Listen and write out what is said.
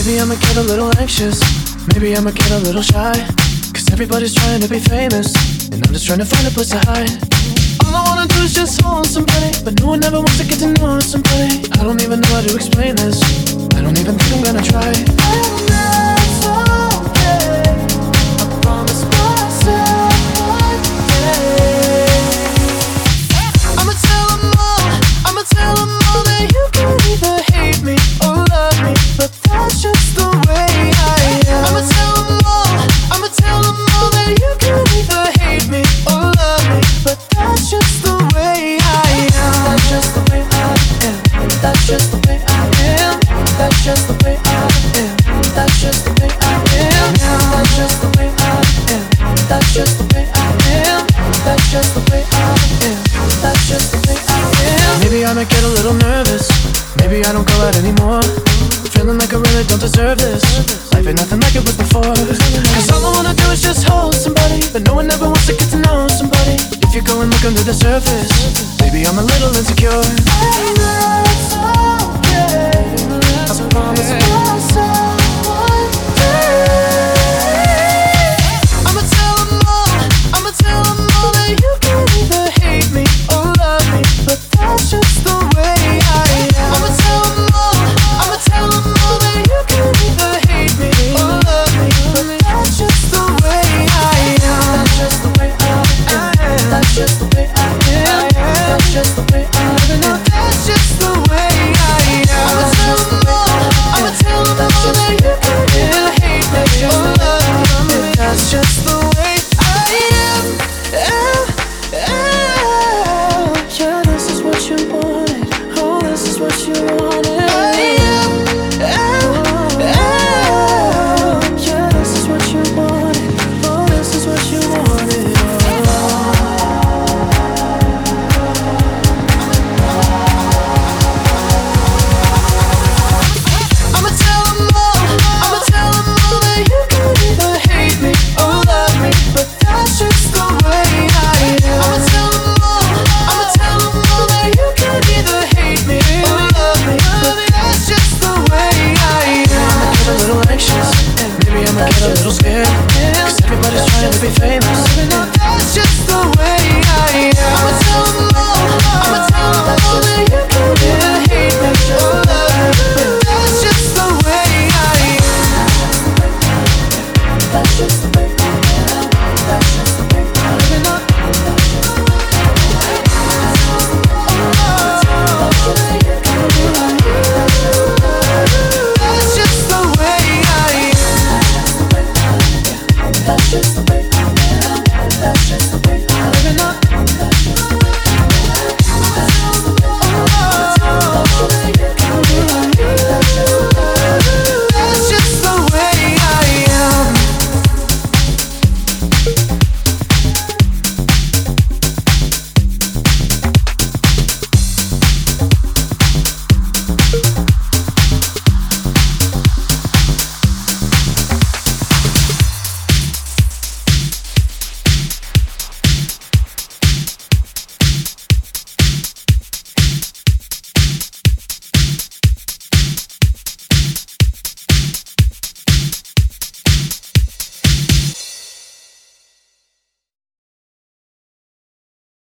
Maybe I'ma get a little anxious, maybe I'ma get a little shy, 'cause everybody's trying to be famous, and I'm just trying to find a place to hide. All I wanna do is just hold somebody, but no one ever wants to get to know somebody. I don't even know how to explain this, I don't even think I'm gonna try. And that's okay, I promise myself one day I'ma tell them all that you can either hate me or love me, but that's just the way I am. I'ma tell them all that you can either hate me or love me, but that's just the way I am. That's just the way I am. That's just the way I am. That's just the way I am. That's just the way I am. That's just the way I am. That's just the way I am. That's just the way I am. That's just the way I am. Maybe I might get a little nervous, maybe I don't go out anymore, feeling like I really don't deserve this. Life ain't nothing like it was before, 'cause all I wanna do is just hold somebody, but no one ever wants to get to know somebody. If you go and look under the surface, baby, I'm a little insecure. And that's okay,